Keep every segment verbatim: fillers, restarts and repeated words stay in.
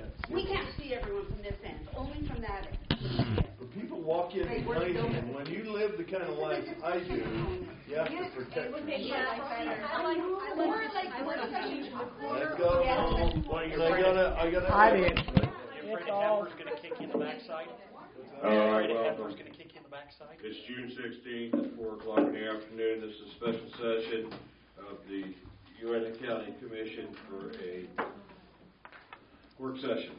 We can't see everyone from this end, only from that end. When people walk in behind you, and when you live the kind of life I do, you have to protect yourself. Let's go. I gotta, I gotta. I did. Your friend Edward's going to kick you in the backside. All Your right, friend well, Edward's going to kick you in the backside. it's June sixteenth at four o'clock in the afternoon. This is a special session of the Uinta County Commission for a work session.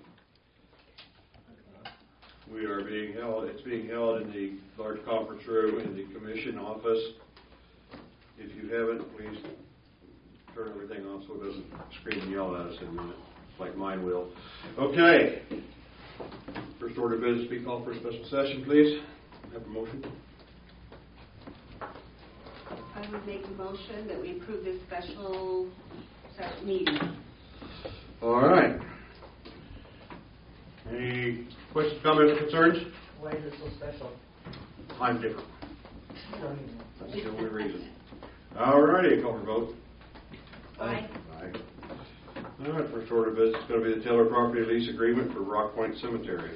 We are being held, it's being held in the large conference room in the commission office. If you haven't, please turn everything off so it doesn't scream and yell at us in a minute, like mine will. Okay. First order of business, be called for a special session, please. Have a motion. I would make a motion that we approve this special session meeting. All right. Any questions, comments, or concerns? Why is it so special? I'm different. That's the only reason. All righty, call for vote. Aye. Aye. All right, first order of business is going to be the Taylor property lease agreement for Rock Point Cemetery.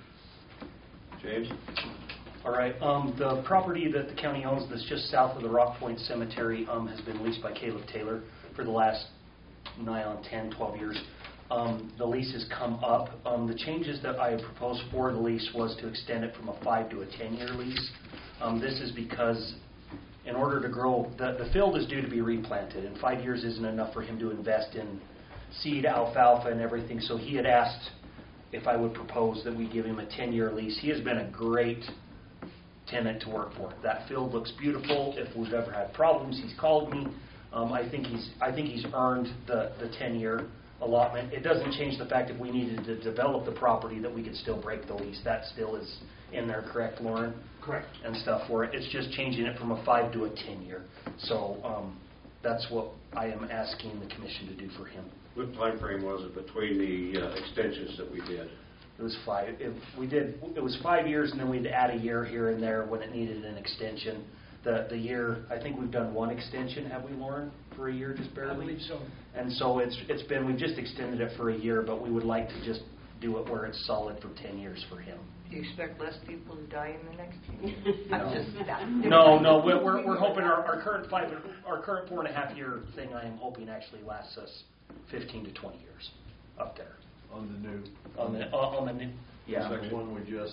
James? All right. Um, the property that the county owns that's just south of the Rock Point Cemetery um, has been leased by Caleb Taylor for the last nigh on ten, twelve years. Um, the lease has come up. Um, the changes that I had proposed for the lease was to extend it from a five to a ten-year lease. Um, this is because in order to grow, the, the field is due to be replanted, and five years isn't enough for him to invest in seed, alfalfa, and everything. So he had asked if I would propose that we give him a ten-year lease. He has been a great tenant to work for. That field looks beautiful. If we've ever had problems, he's called me. Um, I think he's I think he's earned the the ten-year allotment. It doesn't change the fact if we needed to develop the property that we could still break the lease. That still is in there, correct, Lauren? Correct. And stuff for it. It's just changing it from a five to a ten-year. So um, that's what I am asking the commission to do for him. What time frame was it between the uh, extensions that we did? It was five. If we did, it was five years, and then we'd add a year here and there when it needed an extension. The the year, I think we've done one extension, have we, Lauren, for a year, just barely? I believe so. And so it's it's been, we've just extended it for a year, but we would like to just do it where it's solid for ten years for him. Do you expect less people to die in the next year? No. I'm just that. No, no, we're we're, we're hoping our, our current five, our current four and a half year thing, I am hoping actually lasts us fifteen to twenty years up there. On the new. On the uh, on the new, yeah. On the one we just.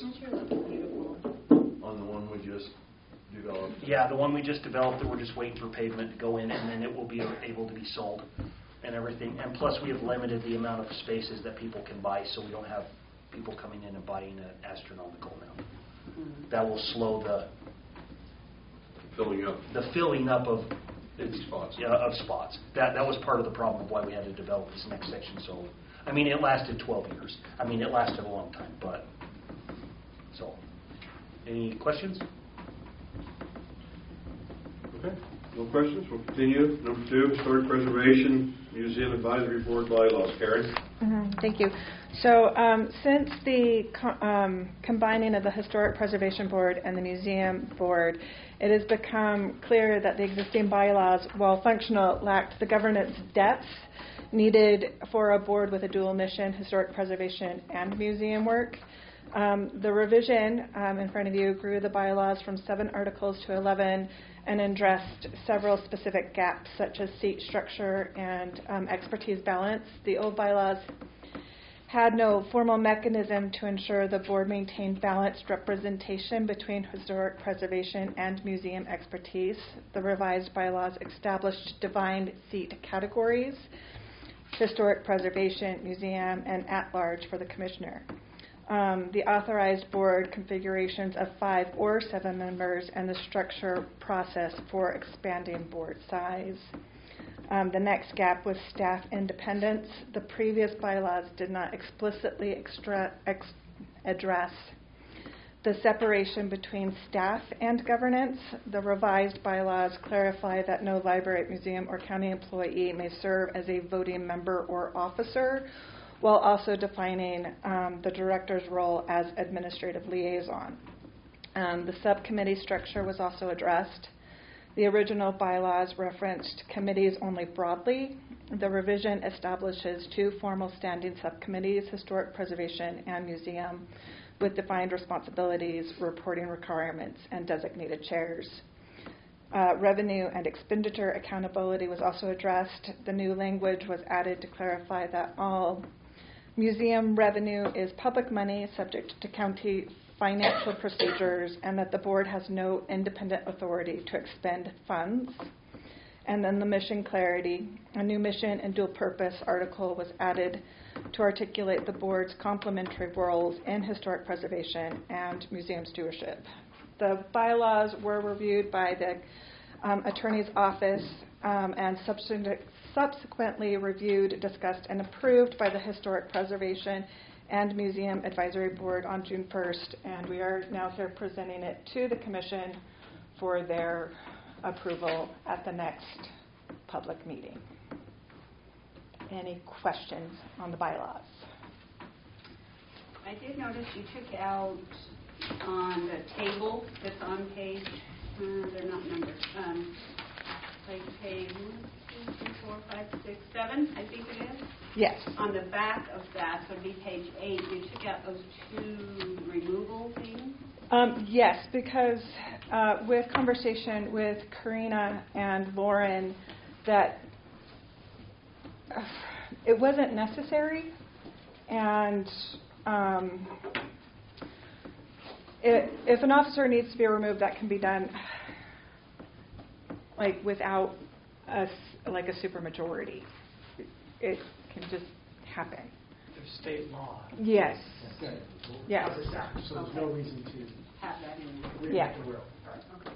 On the one we just developed. Yeah, the one we just developed that we're just waiting for pavement to go in, and then it will be able to be sold and everything. And plus, we have limited the amount of spaces that people can buy, so we don't have people coming in and buying an astronomical amount. Mm-hmm. That will slow the Filling up. the filling up of Empty spots. Yeah, of spots. That that was part of the problem of why we had to develop this next section. So, I mean, it lasted twelve years. I mean, it lasted a long time, but so. Any questions? Okay. No questions. We'll continue. Number two, Historic Preservation Museum Advisory Board bylaws. Karen? Mm-hmm. Thank you. So um, since the co- um, combining of the Historic Preservation Board and the Museum Board, it has become clear that the existing bylaws, while functional, lacked the governance depth needed for a board with a dual mission, historic preservation and museum work. Um, the revision um, in front of you grew the bylaws from seven articles to eleven and addressed several specific gaps such as seat structure and um, expertise balance. The old bylaws had no formal mechanism to ensure the board maintained balanced representation between historic preservation and museum expertise. The revised bylaws established defined seat categories, historic preservation, museum, and at-large for the commissioner. Um, the authorized board configurations of five or seven members and the structure process for expanding board size. Um, the next gap was staff independence. The previous bylaws did not explicitly extra, ex, address the separation between staff and governance. The revised bylaws clarify that no library, museum, or county employee may serve as a voting member or officer, while also defining um, the director's role as administrative liaison. Um, the subcommittee structure was also addressed. The original bylaws referenced committees only broadly, The revision establishes two formal standing subcommittees, Historic Preservation and Museum, with defined responsibilities, reporting requirements, and designated chairs. Uh, revenue and expenditure accountability was also addressed. The new language was added to clarify that all museum revenue is public money subject to county financial procedures, and that the board has no independent authority to expend funds. And then the mission clarity, a new mission and dual purpose article was added to articulate the board's complementary roles in historic preservation and museum stewardship. The bylaws were reviewed by the um, attorney's office um, and subsequent, subsequently reviewed, discussed, and approved by the Historic Preservation and Museum Advisory Board on June first, and we are now here presenting it to the Commission for their approval at the next public meeting. Any questions on the bylaws? I did notice you took out on the table that's on page, uh, they're not numbered, um, like page one, two, three, four, five, six, seven, I think it is. Yes. On the back of that, so it'd be page eight, you took out those two removal things. Um, yes, because uh, with conversation with Karina and Lauren, that uh, it wasn't necessary, and um, it, if an officer needs to be removed, that can be done like without a s- like a supermajority. It can just happen. There's state law. Yes. Okay. Yes. So there's no reason to Have that in there. reinvent Yeah. the wheel. Okay.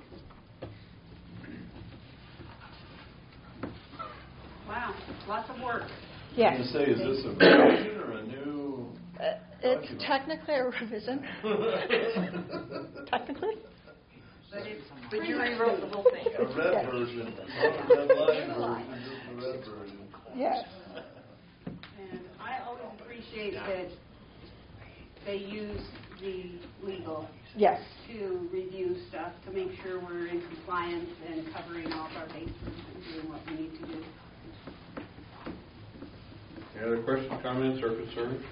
Wow, lots of work. Yes. I was gonna say, is this a revision or a new? Uh, it's document? technically a revision. Technically? But it's But you rewrote the whole thing. A red version, not a red line version, just a red version. Yes. And I always appreciate that they use the legal Yes. to review stuff, to make sure we're in compliance and covering all of our bases and doing what we need to do. Any other questions, comments, or concerns?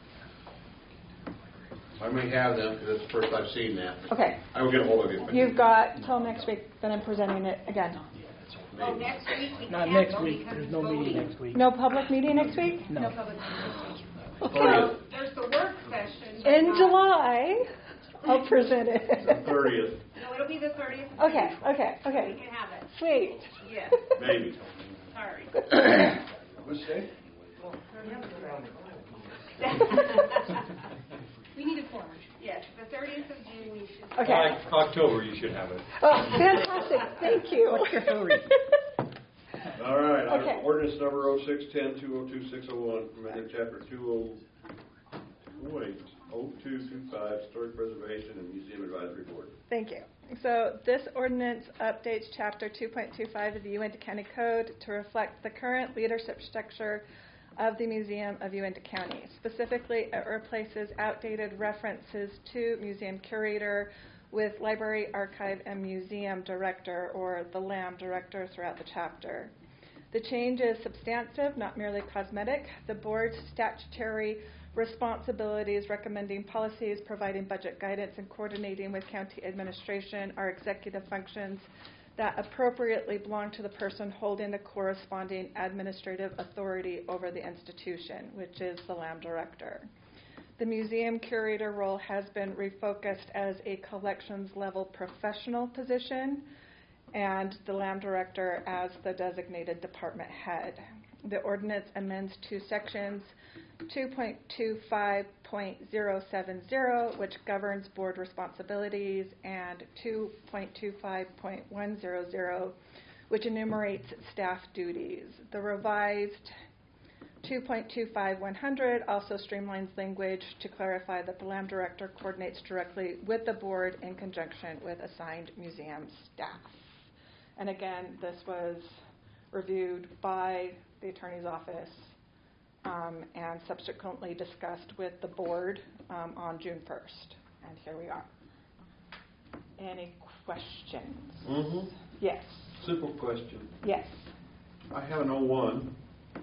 I may have them, because it's the first I've seen that. Okay. I will get a hold of you. You've got till next week, then I'm presenting it again. Oh, next week we Not can't next go week. because There's it's no meeting voting. next week. No public meeting next week? No. public meeting. Oh, Well, there's the work session. but In not- July, I'll present The it. thirtieth, No, it'll be the thirtieth. Okay, okay, We okay. can have it. Sweet. Yes, maybe. sorry. Which day? We need a quorum. Yes, the thirtieth of June we should. Okay. Uh, October, you should have it. Oh, fantastic. Thank you. What's your hurry? All right, our Okay. ordinance number oh six ten two oh two six oh one, amending chapter two oh, wait, oh two two five, Historic Preservation and Museum Advisory Board. Thank you. So this ordinance updates Chapter two point two five of the Uinta County Code to reflect the current leadership structure of the Museum of Uinta County. Specifically, it replaces outdated references to museum curator with library, archive, and museum director, or the LAM director, throughout the chapter. The change is substantive, not merely cosmetic. The board's statutory responsibilities, recommending policies, providing budget guidance, and coordinating with county administration are executive functions that appropriately belong to the person holding the corresponding administrative authority over the institution, which is the LAM director. The museum curator role has been refocused as a collections level professional position, and the LAM director as the designated department head. The ordinance amends two sections, two point two five point oh seven oh, which governs board responsibilities, and two point two five point one hundred, which enumerates staff duties. The revised two point two five one hundred also streamlines language to clarify that the LAM director coordinates directly with the board in conjunction with assigned museum staff. And again, this was reviewed by the attorney's office um, and subsequently discussed with the board um, on June first. And here we are. Any questions? Mm-hmm. Yes. Simple question. Yes. I have an oh one,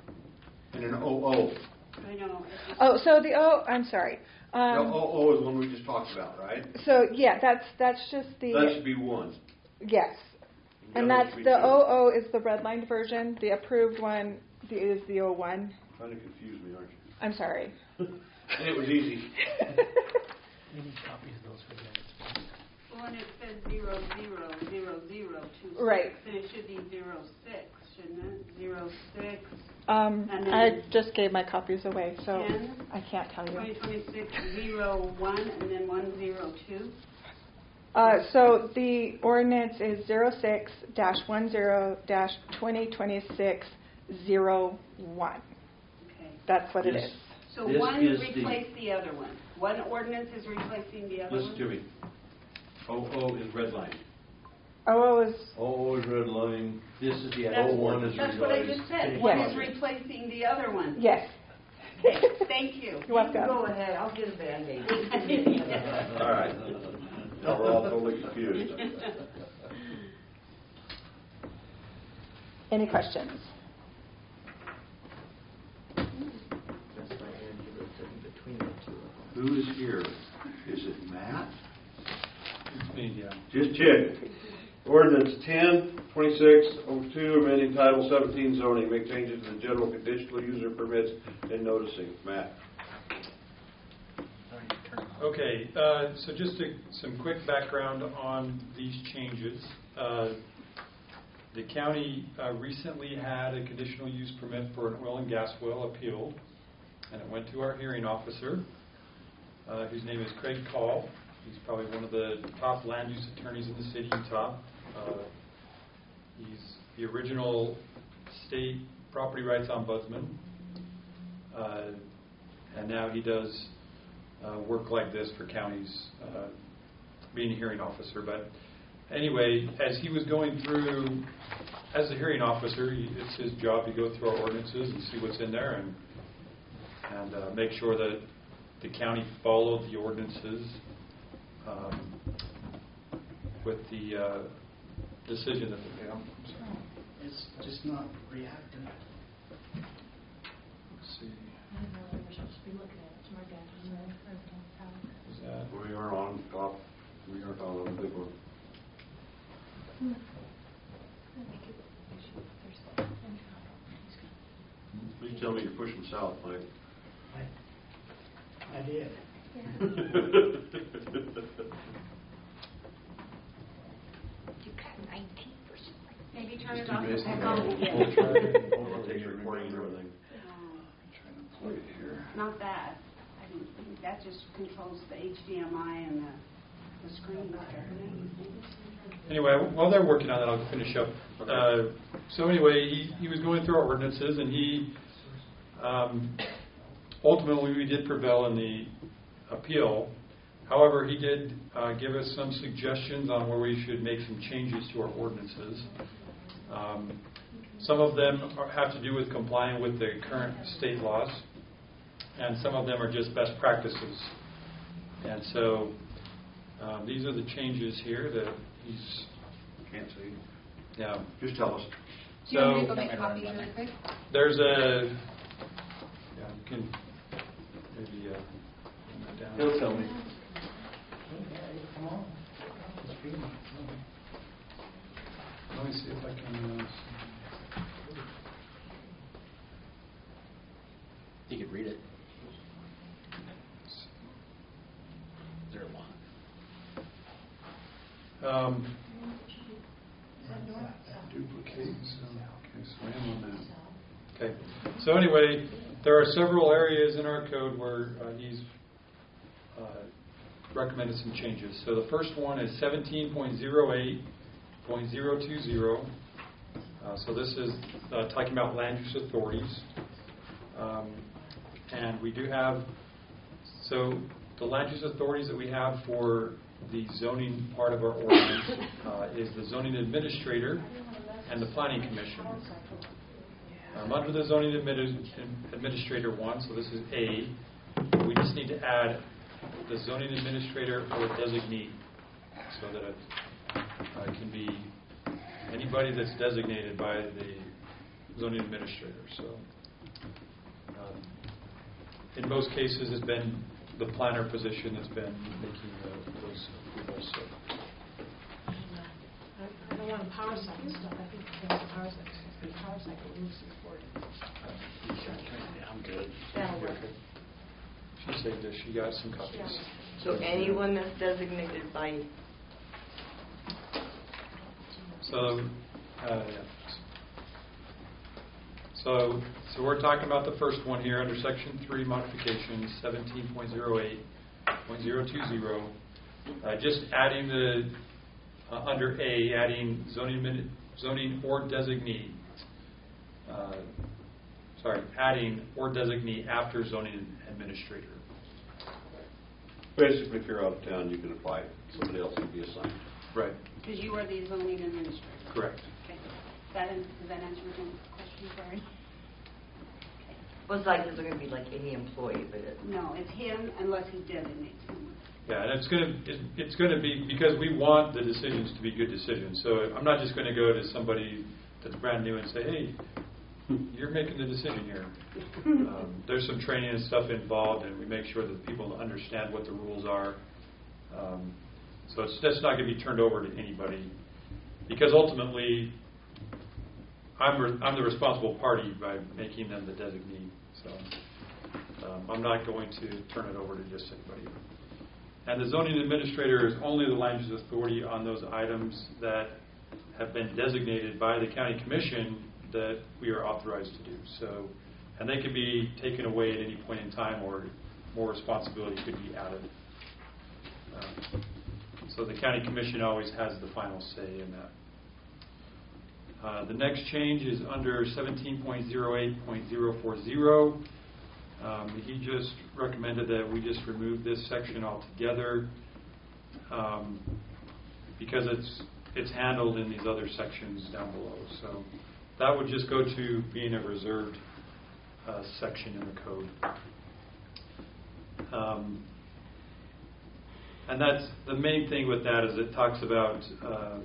And an O O. I know. it's just- Oh, so the O, I'm sorry. The Um, O O is one we just talked about, right? so yeah, that's that's just the That should be one. yes, and That that's should be the two. O O is the redlined version. The approved one the- is the O one. Trying to confuse me, aren't you? I'm sorry. And it was easy. We need copies of those for the minutes. Well, and it says zero, zero, zero, zero, two, six. Right. And it should be zero, six, shouldn't it? Zero, six, Um, And then- I just gave my copies away, so ten, I can't tell you. twenty twenty-six, zero, one, and then one, zero, two. Uh, so the ordinance is zero six dash one zero dash twenty twenty six zero one. Okay. That's what it This- is. So This one is the- replaced the other one. One ordinance is replacing the other Listen one? to me. O O is red line. O O is O is red line. This is the That's, O one is that's what I revised. just said. Yes. One is replacing the other one. yes. Thank you. You're welcome. Go ahead, I'll get a Band-Aid. All right. Now we're all totally confused. Any questions? That's why Angela said between the two. Who is here? Is it Matt? It's me, yeah. Just check. Ordinance ten, twenty-six oh two, amending Title seventeen zoning, make changes to the general conditional user permits and noticing. Matt. Okay, uh, so just a, some quick background on these changes. Uh, the county uh, recently had a conditional use permit for an oil and gas well appealed, and it went to our hearing officer, uh, whose name is Craig Call. He's probably one of the top land use attorneys in the city of Utah. Uh, he's the original state property rights ombudsman, uh, and now he does uh, work like this for counties, uh, being a hearing officer. But anyway, as he was going through, as a hearing officer, he, it's his job to go through our ordinances and see what's in there and and uh, make sure that the county followed the ordinances um, with the uh, decision that they made. It's just not reactive. Let's see. I don't know what we're supposed to be looking at. It's marked out as a residence house. Is that, We are on top. We are on the big one. I think it, it should, there's that. And he's got- Please tell me you're pushing south, Mike. I, I did. You got nineteen percent. Maybe turn it Just off. do basic. and back on again. We'll try it. We'll take your recording and everything. Um, Not that. I don't think that just controls the H D M I and the, the screen. Anyway, while they're working on that, I'll finish up. Uh, so anyway, he, he was going through our ordinances, and he um, ultimately we did prevail in the appeal. However, he did uh, give us some suggestions on where we should make some changes to our ordinances. Um, some of them are, have to do with complying with the current state laws, and some of them are just best practices. And so um, these are the changes here that he's. Can't see. Yeah. Just tell us. Do you want me to So go make copies really quick? there's a. Yeah, you can maybe uh, bring that down. He'll tell me. Come on. Let me see if I can. Uh, You could read it. Is there a lot? um, duplicate. So, okay, so I am on that. Okay. So anyway, there are several areas in our code where uh, he's uh, recommended some changes. So the first one is seventeen point oh eight point oh two oh. Uh, so this is uh, talking about land use authorities. Um, and we do have, so the land use authorities that we have for the zoning part of our ordinance uh, is the zoning administrator and the planning commission. Um, under the zoning admini- administrator one, so this is A, we just need to add the zoning administrator or designee so that it uh, can be anybody that's designated by the zoning administrator. So in most cases, has been the planner position that's been making the, those approvals. So. I don't want a power cycle stuff. I think it's the power cycle. The power cycle moves forward. I'm good. That'll work. She said that she got some copies. So anyone that's designated by, So, uh, yeah. So, so we're talking about the first one here under Section three modifications, seventeen point oh eight point oh two oh. Uh, just adding the uh, under A, adding zoning min- zoning or designee. Uh, sorry, adding or designee after zoning administrator. Basically, if you're out of town, you can apply. Somebody else can be assigned. Right. Because you are the zoning administrator. Correct. Okay. That, does that answer your question, Barry? well, it's like, it's going to be like any employee, but it, No, it's him unless he designates someone. Yeah, and it's going to it, it's going to be because we want the decisions to be good decisions. So I'm not just going to go to somebody that's brand new and say, "Hey, you're making the decision here." Um, there's some training and stuff involved, and we make sure that people understand what the rules are. Um, so it's that's not going to be turned over to anybody, because ultimately, I'm re- I'm the responsible party by making them the designee. So um, I'm not going to turn it over to just anybody. And the zoning administrator is only the land use authority on those items that have been designated by the county commission that we are authorized to do. So, and they can be taken away at any point in time, or more responsibility could be added. Um, so the county commission always has the final say in that. Uh, the next change is under seventeen point oh eight point oh four oh. Um, he just recommended that we just remove this section altogether um, because it's it's handled in these other sections down below. So that would just go to being a reserved uh, section in the code. Um, and that's the main thing with that is it talks about uh,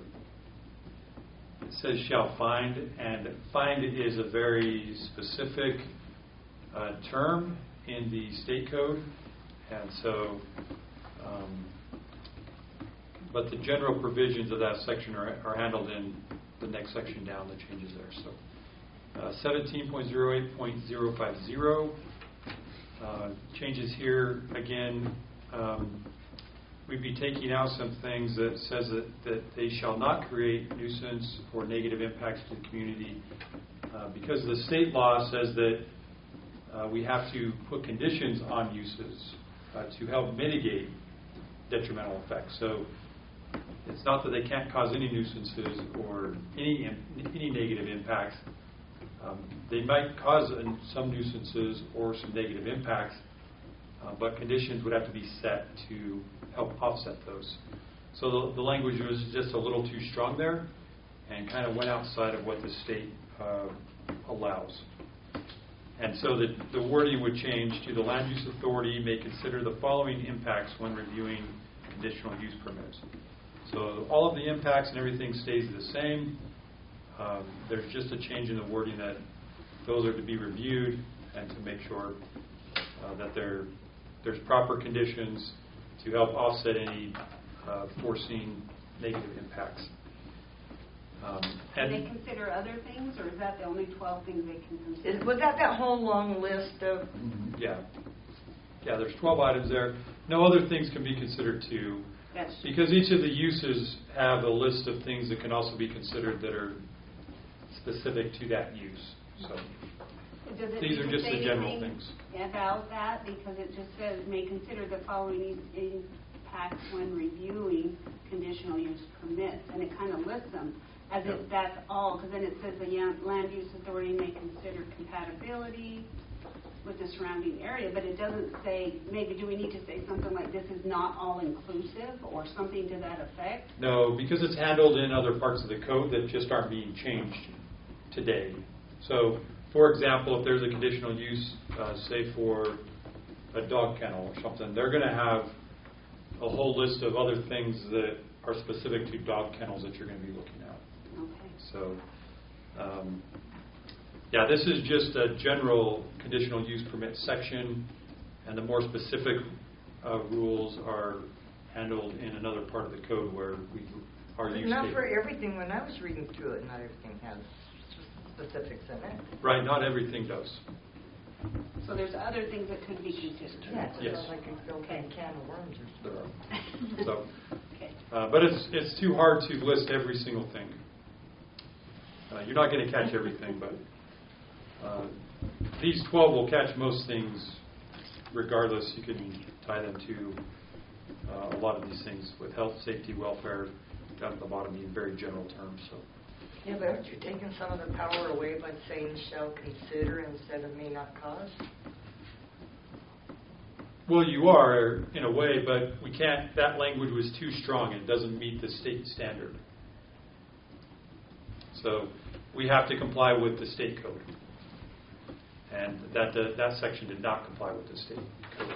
it says shall find, and find is a very specific Uh, term in the state code, and so um, but the general provisions of that section are, are handled in the next section down, the changes there. So uh, seventeen point oh eight point oh five oh uh, changes here again. Um, we'd be taking out some things that says that, that they shall not create nuisance or negative impacts to the community uh, because the state law says that Uh, we have to put conditions on uses uh, to help mitigate detrimental effects. So it's not that they can't cause any nuisances or any any negative impacts. Um, they might cause some nuisances or some negative impacts, uh, but conditions would have to be set to help offset those. So the, the language was just a little too strong there and kind of went outside of what the state uh, allows. And so the, the wording would change to the land use authority may consider the following impacts when reviewing conditional use permits. So all of the impacts and everything stays the same. Um, there's just a change in the wording that those are to be reviewed and to make sure uh, that there, there's proper conditions to help offset any uh, foreseen negative impacts. Um, Can they consider other things, or is that the only twelve things they can consider? is, was that that whole long list of? Yeah. Yeah, there's twelve items there. No other things can be considered too. That's Because each of the uses have a list of things that can also be considered that are specific to that use. So Does it these need are to just say the general anything things. about that? Because it just says may consider the following impacts when reviewing conditional use permits, and it kind of lists them as if that's all, because then it says the land use authority may consider compatibility with the surrounding area, but it doesn't say, maybe do we need to say something like this is not all inclusive or something to that effect? No, because it's handled in other parts of the code that just aren't being changed today. So, for example, if there's a conditional use, uh, say for a dog kennel or something, they're going to have a whole list of other things that are specific to dog kennels that you're going to be looking at. Okay. So, um, yeah, this is just a general conditional use permit section. And the more specific uh, rules are handled in another part of the code where we are But used not to. for everything. When I was reading through it, not everything has specifics in it. Right, not everything does. So there's other things that could be considered. Yeah, it Yes. sounds like a open can of worms or There something. are. So, Okay. uh, but it's it's too hard to list every single thing. Uh, you're not going to catch everything, but uh, these twelve will catch most things regardless. You can tie them to uh, a lot of these things with health, safety, welfare, down at the bottom in very general terms. So. Yeah, but aren't you taking some of the power away by saying shall consider instead of may not cause? Well, you are in a way, but we can't. That language was too strong. It doesn't meet the state standard. So we have to comply with the state code, and that that, that section did not comply with the state code.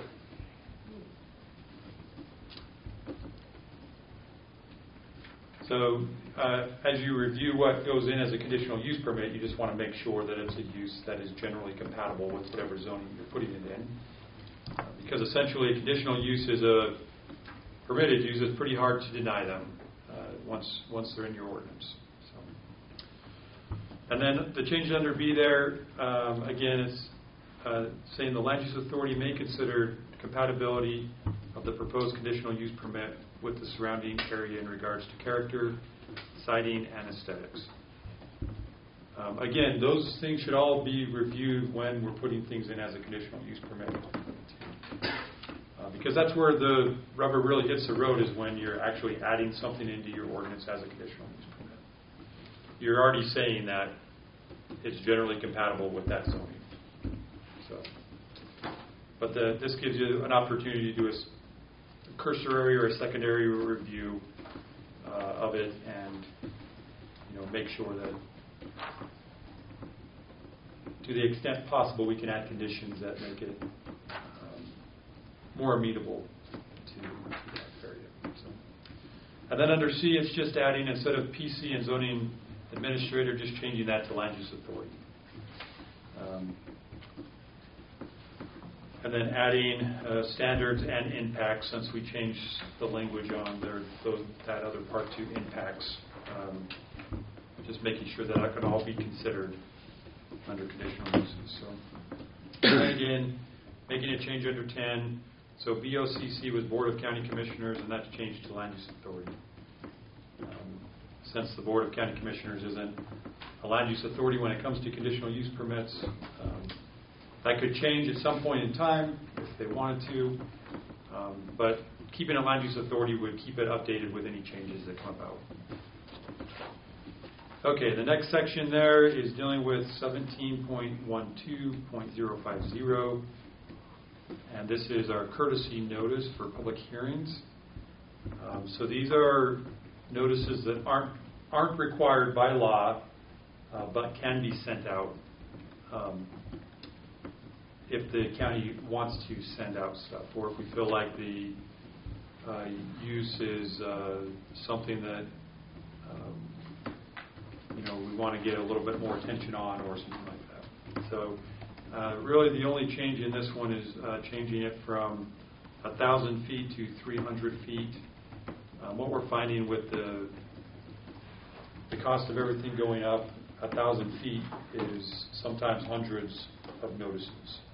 So uh, as you review what goes in as a conditional use permit, you just want to make sure that it's a use that is generally compatible with whatever zoning you're putting it in. Uh, because essentially a conditional use is a permitted use. It's pretty hard to deny them uh, once once they're in your ordinance. So. And then the change under B there, um, again, is uh, saying the land use authority may consider compatibility of the proposed conditional use permit with the surrounding area in regards to character, siting, and aesthetics. Um, again, those things should all be reviewed when we're putting things in as a conditional use permit. Uh, because that's where the rubber really hits the road, is when you're actually adding something into your ordinance as a conditional use permit. You're already saying that it's generally compatible with that zoning. So, but the, this gives you an opportunity to do a cursory or a secondary review uh, of it, and you know, make sure that, to the extent possible, we can add conditions that make it um, more amenable to, to that area. So. And then under C, it's just adding, instead of P C and zoning administrator, just changing that to land use authority. Um, And then adding uh, standards and impacts, since we changed the language on there, those, that other part to impacts. Um, just making sure that that can all be considered under conditional uses. So, and again, making a change under ten. So B O C C was Board of County Commissioners, and that's changed to Land Use Authority. Um, since the Board of County Commissioners isn't a land use authority when it comes to conditional use permits, um, that could change at some point in time if they wanted to, um, but keeping a land use authority would keep it updated with any changes that come about. Okay, the next section there is dealing with seventeen point twelve point zero five zero, and this is our courtesy notice for public hearings. Um, so these are notices that aren't aren't required by law, uh, but can be sent out. Um, if the county wants to send out stuff, or if we feel like the uh, use is uh, something that um, you know we want to get a little bit more attention on, or something like that. So uh, really the only change in this one is uh, changing it from a thousand feet to three hundred feet. Um, what we're finding with the the cost of everything going up, a thousand feet is sometimes hundreds of notices.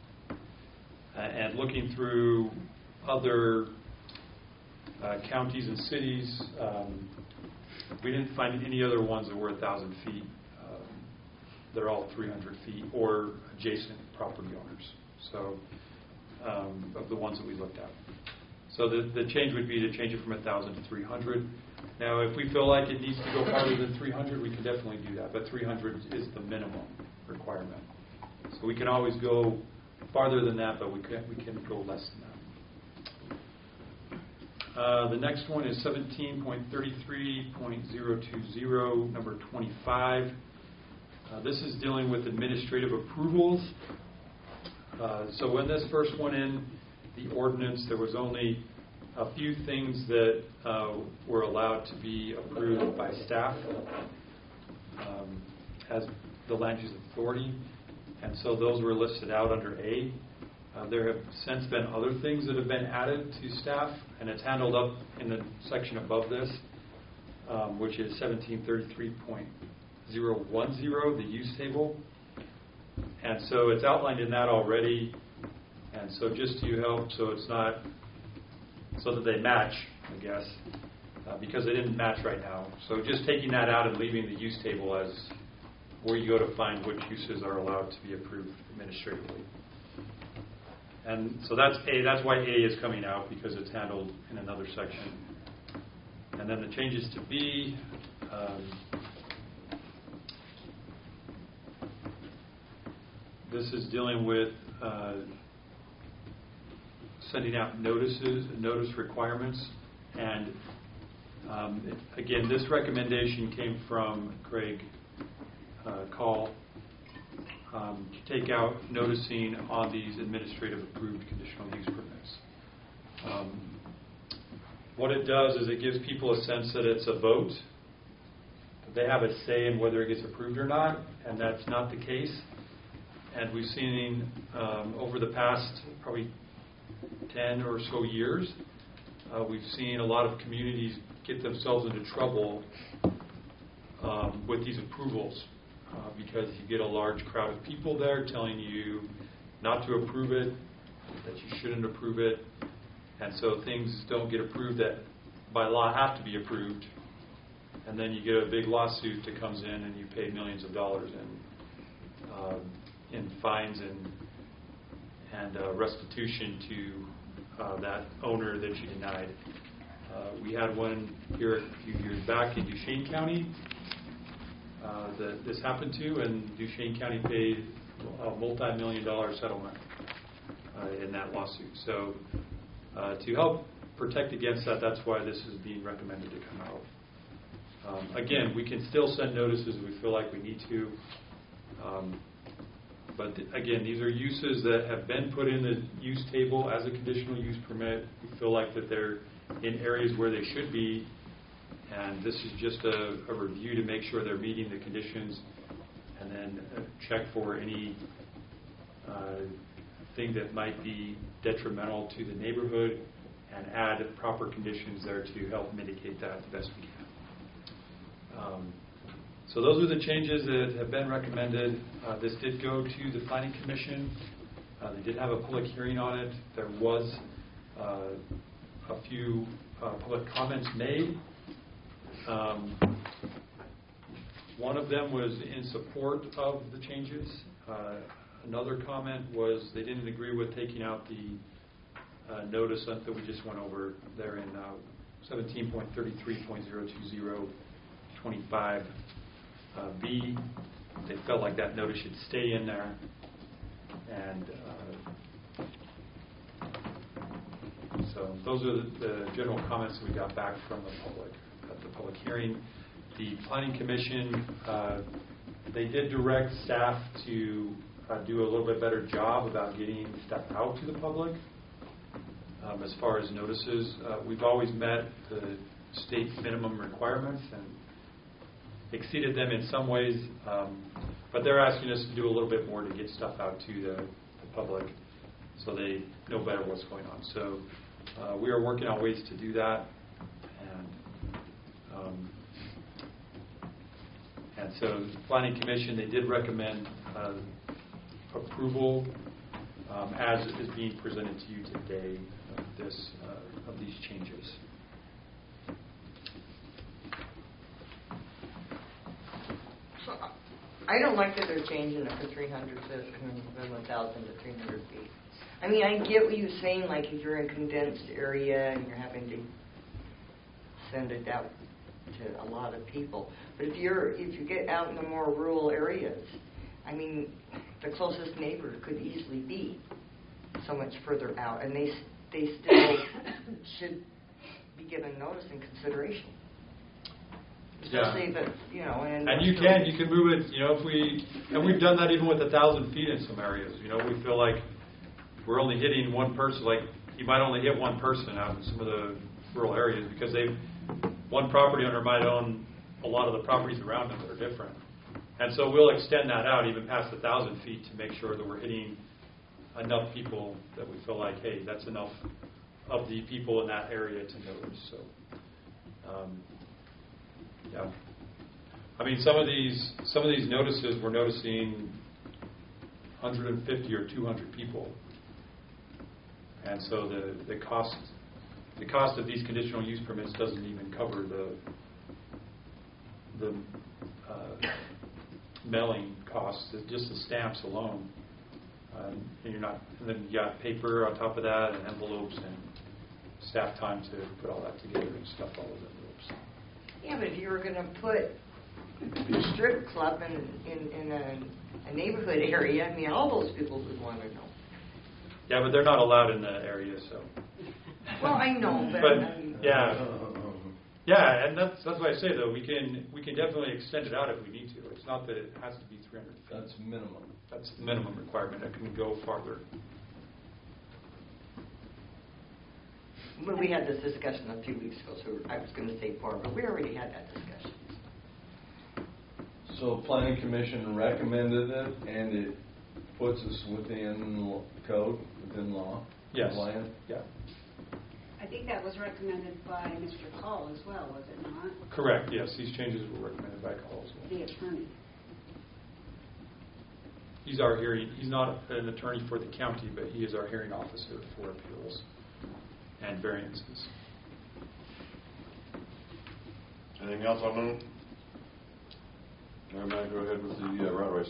Uh, and looking through other uh, counties and cities, um, we didn't find any other ones that were a thousand feet. Um, they're all three hundred feet or adjacent property owners. So, um, of the ones that we looked at. So the, the change would be to change it from a thousand to three hundred. Now, if we feel like it needs to go farther than three hundred, we can definitely do that. But three hundred is the minimum requirement. So we can always go farther than that, but we can we can go less than that. Uh, the next one is seventeen point thirty-three point zero two zero, number twenty-five. Uh, this is dealing with administrative approvals. Uh, so when this first went in the ordinance, there was only a few things that uh, were allowed to be approved by staff um, as the land use authority. And so those were listed out under A. Uh, there have since been other things that have been added to staff, and it's handled up in the section above this, um, which is seventeen thirty-three point zero one zero, the use table. And so it's outlined in that already, and so just to help, so it's not, so that they match, I guess, uh, because they didn't match right now. So just taking that out and leaving the use table as where you go to find which uses are allowed to be approved administratively. And so that's A, that's why A is coming out, because it's handled in another section. And then the changes to B, um, this is dealing with uh, sending out notices, notice requirements. And um, it, again, this recommendation came from Craig uh, Call um, to take out noticing on these administrative approved conditional use permits. Um, what it does is it gives people a sense that it's a vote, that they have a say in whether it gets approved or not, and that's not the case. And we've seen um, over the past probably ten or so years, uh, we've seen a lot of communities get themselves into trouble um, with these approvals uh, because you get a large crowd of people there telling you not to approve it, that you shouldn't approve it, and so things don't get approved that by law have to be approved, and then you get a big lawsuit that comes in and you pay millions of dollars in, uh, in fines and and uh, restitution to uh, that owner that you denied. Uh, we had one here a few years back in Duchesne County uh, that this happened to, and Duchesne County paid a multi-million dollar settlement uh, in that lawsuit. So uh, to help protect against that, that's why this is being recommended to come out. Um, again, we can still send notices if we feel like we need to. Um, But th- again, these are uses that have been put in the use table as a conditional use permit. We feel like that they're in areas where they should be, and this is just a, a review to make sure they're meeting the conditions, and then uh, check for any uh, thing that might be detrimental to the neighborhood, and add proper conditions there to help mitigate that the best we can. Um, So those are the changes that have been recommended. Uh, this did go to the Planning Commission. Uh, they did have a public hearing on it. There was uh, a few uh, public comments made. Um, one of them was in support of the changes. Uh, another comment was they didn't agree with taking out the uh, notice that we just went over there in uh, seventeen point thirty-three point zero two zero twenty-five. Uh, B, they felt like that notice should stay in there, and uh, so those are the, the general comments that we got back from the public at the public hearing. The Planning Commission, uh, they did direct staff to uh, do a little bit better job about getting stuff out to the public. Um, as far as notices, uh, we've always met the state minimum requirements and exceeded them in some ways, um, but they're asking us to do a little bit more to get stuff out to the, the public so they know better what's going on. So uh, we are working on ways to do that, and um, and so the Planning Commission, they did recommend uh, approval um, as is being presented to you today of this uh, of these changes. I don't like that they're changing it for three hundred, so it's coming from one thousand to three hundred feet. I mean, I get what you're saying, like if you're in a condensed area and you're having to send it out to a lot of people. But if you're if you get out in the more rural areas, I mean, the closest neighbor could easily be so much further out, and they they still should be given notice and consideration. Especially Yeah. if it's, you know, in And you can, you can move it, you know, if we, and we've done that even with a thousand feet in some areas, you know, we feel like we're only hitting one person, like you might only hit one person out in some of the rural areas because they, one property owner might own a lot of the properties around them that are different. And so we'll extend that out even past a thousand feet to make sure that we're hitting enough people that we feel like, hey, that's enough of the people in that area to notice. So, um, yeah. I mean, some of these some of these notices, we're noticing one hundred fifty or two hundred people, and so the the cost the cost of these conditional use permits doesn't even cover the the uh, mailing costs, just the stamps alone. Um, and you're not, and then you got paper on top of that, and envelopes, and staff time to put all that together and stuff all those envelopes. Yeah, but if you were going to put a strip club in in, in a, a neighborhood area, I mean, all those people would want to know. Yeah, but they're not allowed in the area, so. Well, I know, but, but I mean, yeah, yeah, and that's that's why I say though we can we can definitely extend it out if we need to. It's not that it has to be three hundred feet. That's minimum. That's the minimum requirement. It can go farther. Well, we had this discussion a few weeks ago, so I was going to say four, but we already had that discussion. So planning commission recommended it, and it puts us within lo- code, within law? Yes. Compliant? Yeah. I think that was recommended by Mister Call as well, was it not? Correct. Yes, these changes were recommended by Call as well. The attorney. He's our hearing. He's not an attorney for the county, but he is our hearing officer for appeals and variances. Anything else on that? I'm going to go ahead with the uh, right-of-ways.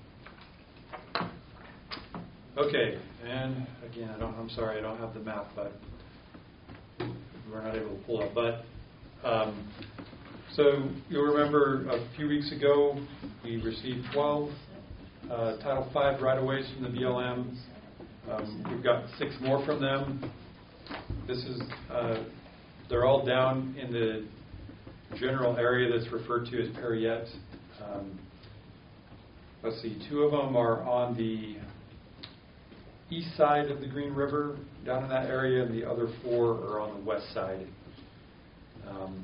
Okay, and again, I don't. I'm sorry, I don't have the map, but we're not able to pull up. But um, so you'll remember a few weeks ago we received twelve uh, Title five right-of-ways from the B L M. Um, we've got six more from them. This is uh, they're all down in the general area that's referred to as Perriette. Um, let's see, two of them are on the east side of the Green River, down in that area, and the other four are on the west side. Um,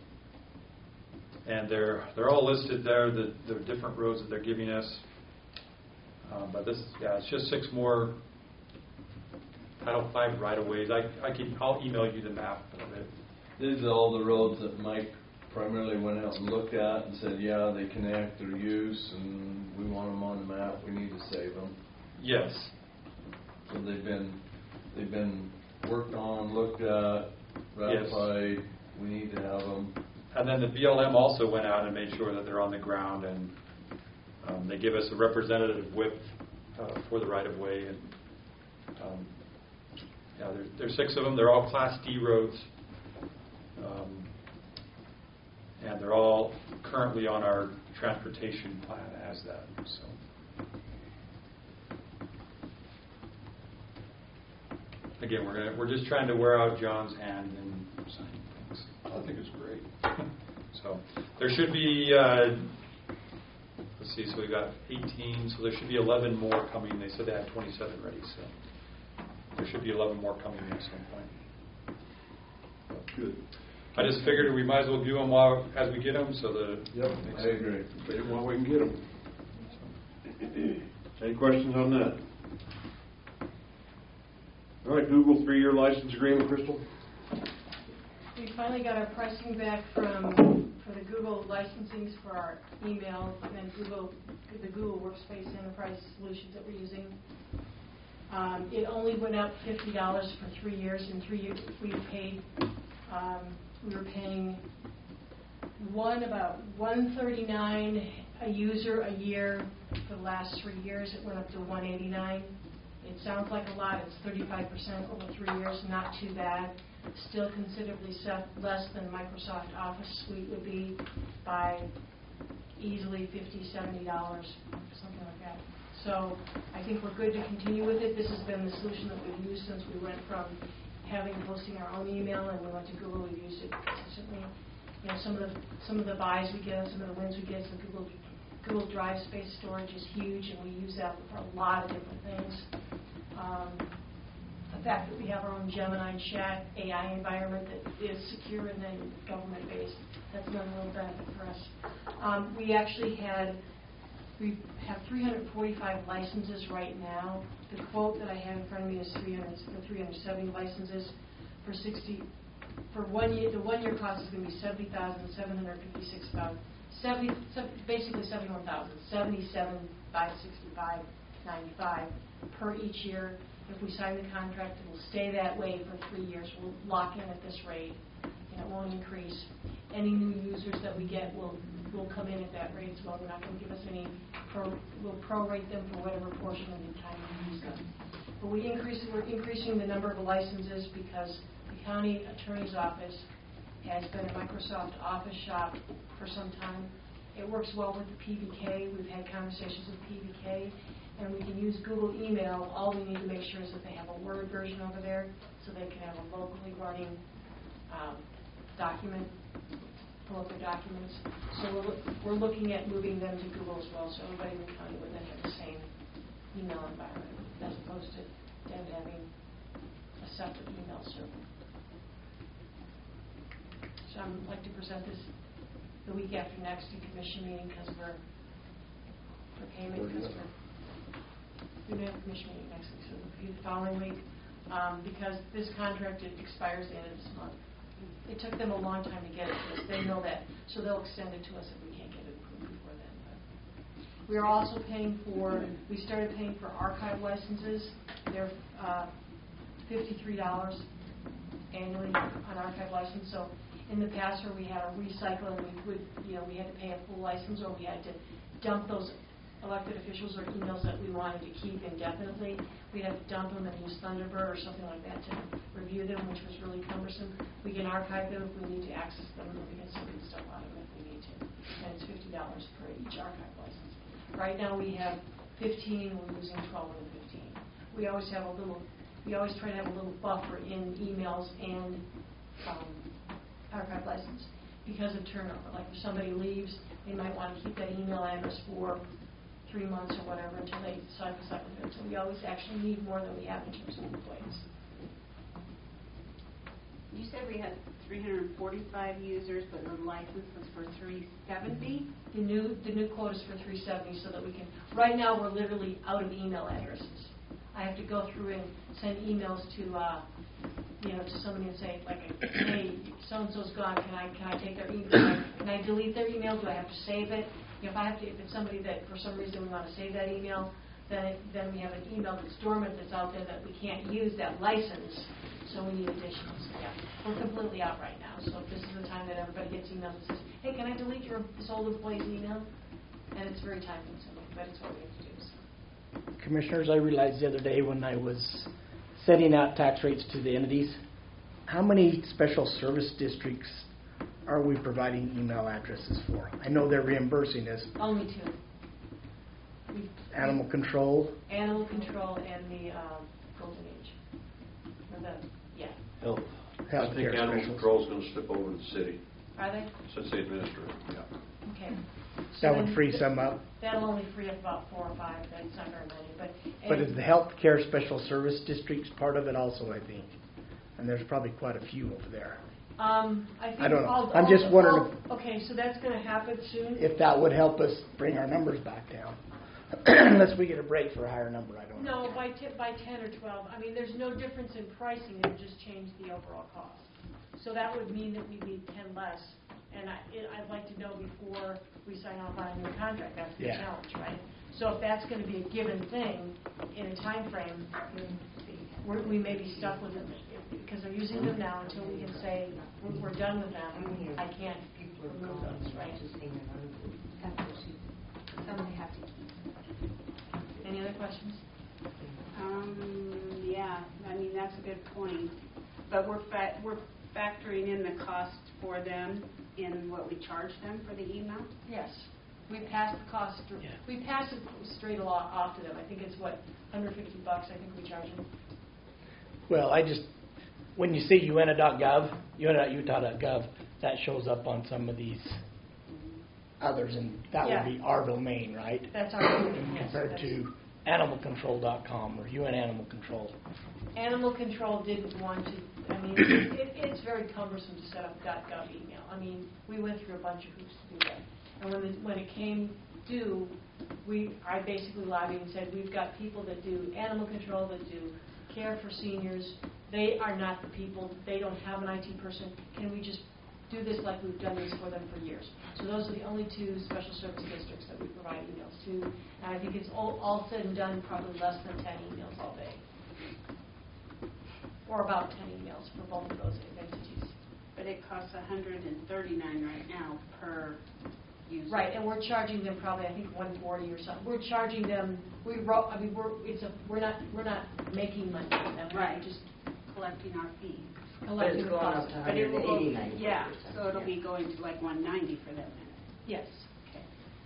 and they're they're all listed there, the, the different roads that they're giving us. Um, but this, yeah, it's just six more Title five right-of-ways. I, I can, I'll email you the map of it. These are all the roads that Mike primarily went out and looked at and said, yeah, they connect their use, and we want them on the map. We need to save them. Yes. So they've been they've been worked on, looked at, ratified. Yes. We need to have them. And then the B L M also went out and made sure that they're on the ground, and um, they give us a representative width uh, for the right-of-way. And um, yeah, there, there's six of them. They're all Class D roads. Um, and they're all currently on our transportation plan as that. So, again, we're gonna, we're just trying to wear out John's hand and sign things. I think it's great. So there should be, uh, let's see, so we got eighteen, so there should be eleven more coming. They said they had twenty-seven ready, so there should be eleven more coming at some point. Good. I just figured we might as well do them while, as we get them, so that. Yep, I agree. Get them while we can get them. Any questions on that? All right, Google three-year license agreement, Crystal. We finally got our pricing back from for the Google licensings for our email and Google the Google Workspace Enterprise solutions that we're using. Um, it only went up fifty dollars for three years. In three years, we paid. Um, we were paying one about one thirty-nine a user a year for the last three years. It went up to one eighty-nine. It sounds like a lot. It's thirty-five percent over three years. Not too bad. Still considerably less than Microsoft Office Suite would be by easily fifty dollars, seventy dollars, something like that. So I think we're good to continue with it. This has been the solution that we've used since we went from having posting our own email and we went to Google. We've used it consistently. You know, some of the some of the buys we get, some of the wins we get, the Google Google Drive space storage is huge, and we use that for a lot of different things. Um, the fact that we have our own Gemini chat A I environment that is secure and then government-based, that's another little benefit for us. Um, we actually had, we have three hundred forty-five licenses right now the quote that I have in front of me is three hundred, for three hundred seventy licenses for sixty, for one year, the one year cost is going to be seventy thousand seven hundred fifty-six pounds, seventy, basically seventy-one thousand, seventy-seven five sixty-five ninety-five per each year. If we sign the contract, it will stay that way for three years. We'll lock in at this rate, and it won't increase. Any new users that we get will will come in at that rate as well. We're not going to give us any, pro, we'll prorate them for whatever portion of the time we use them. But we increase, we're increasing the number of licenses because the county attorney's office has been a Microsoft Office shop for some time. It works well with the P B K. We've had conversations with P B K, and we can use Google email. All we need to make sure is that they have a Word version over there so they can have a locally running um, document, pull up their documents. So we're, we're looking at moving them to Google as well, so everybody in the county would then have the same email environment as opposed to them having a separate email server. So I'd like to present this the week after next in commission meeting because we're for payment because we're we don't have a commission meeting next week, so it'll be the following week um, because this contract it expires the end of this month. It took them a long time to get it to us. They know that, so they'll extend it to us if we can't get it approved before then. But we are also paying for. We started paying for archive licenses. They're uh, fifty-three dollars annually on archive license. So in the past, where we had a recycle and we would, you know, we had to pay a full license, or we had to dump those elected officials or emails that we wanted to keep indefinitely. We'd have to dump them and use Thunderbird or something like that to review them, which was really cumbersome. We can archive them if we need to access them, and we can send stuff out of them if we need to. And it's fifty dollars per each archive license. Right now we have fifteen, we're using twelve of the fifteen. We always have a little, we always try to have a little buffer in emails and um, archive license because of turnover. Like if somebody leaves, they might want to keep that email address for three months or whatever until they cycle up with it. So we always actually need more than we have in terms of employees. You said we had three hundred forty-five users, but the license was for three seventy? The new the new quote is for three seventy, so that we can. Right now, we're literally out of email addresses. I have to go through and send emails to, uh, you know, to somebody and say, like, hey, so and so's gone. Can I can I take their email? Can I, can I delete their email? Do I have to save it? If I have to, if it's somebody that for some reason we want to save that email, then it, then we have an email that's dormant that's out there that we can't use that license. So we need additional. So yeah, we're completely out right now. So this is the time that everybody gets emails that says, hey, can I delete your this old employee's email? And it's very time consuming, but it's what we have to do. So. Commissioners, I realized the other day when I was setting out tax rates to the entities, how many special service districts are we providing email addresses for? I know they're reimbursing us. Only two. We, Animal control. Animal control and the um, Golden Age. Or the, yeah. Health. I think animal control is going to slip over to the city Are they? since they administer it. Yeah. Okay. So That would then free some up. That'll only free up about four or five. That's not very many. But, But is the healthcare special service districts part of it also, I think? And there's probably quite a few over there. Um, I think I don't know. I'll- I'm I'll- just wondering I'll- Okay, so that's going to happen soon. If that would help us bring our numbers back down. Unless we get a break for a higher number, I don't know. No, by t- by ten or twelve. I mean, there's no difference in pricing. It would just change the overall cost. So that would mean that we need ten less. And I, it, I'd like to know before we sign off on a new contract. That's the Yeah. challenge, right? So if that's going to be a given thing in a time frame, we're, we may be stuck with them because they're using them now until we can say we're, we're done with them. I can't remove those, right? Somebody have to keep. Any other questions? Um, yeah, I mean, that's a good point. But we're fa- we're factoring in the cost for them in what we charge them for the email? Yes. We pass the cost through. Yeah. We pass it straight along off to them. I think it's, what, one hundred fifty bucks I think we charge them. Well, I just, when you say U N A dot gov, U N A dot Utah dot gov, that shows up on some of these others, and that Yeah. would be our domain, right? That's our yes, Compared that's- to animal control dot com or U N Animal Control. Animal Control didn't want to, I mean, it, it's very cumbersome to set up .gov email. I mean, we went through a bunch of hoops to do that. And when, the, when it came due, we, I basically lobbied and said, we've got people that do animal control, that do care for seniors. They are not the people, they don't have an I T person. Can we just do this like we've done this for them for years? So those are the only two special service districts that we provide emails to. And I think it's all, all said and done, probably less than ten emails all day. Or about ten emails for both of those entities. But it costs one hundred thirty-nine right now per user. Right, and we're charging them probably, I think, one forty or something. We're charging them, we wrote, I mean, we're, it's a, we're not, we're not making money from them. We're Right. just Collecting our fee. But collecting it's the going up cost. to But it will go, one hundred eighty-nine. yeah, so it'll be going to like one ninety for them then. Yes. Okay.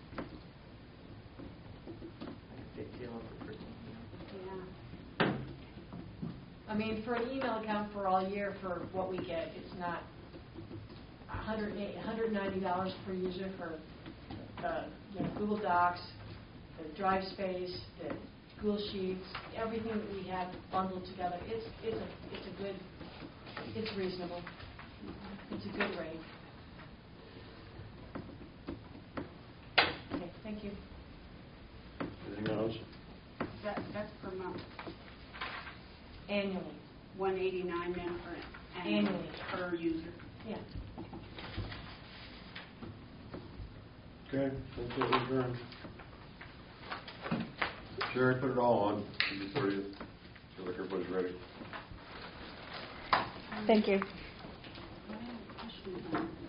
Big deal for person. Yeah. I mean, for an email account for all year for what we get, it's not one hundred eight, one hundred ninety dollars per user for the, you know, Google Docs, the drive space, the Google Sheets, everything that we have bundled together. It's, it's a, it's a good, it's reasonable. It's a good rate. Okay, thank you. Anything else? That, that's per month. Annually. one eighty-nine then for Annually. per user. Yeah. Okay, that's it, adjourned. Sherry, put it all on, June thirtieth. Feel like everybody's ready. Thank you. I have a question.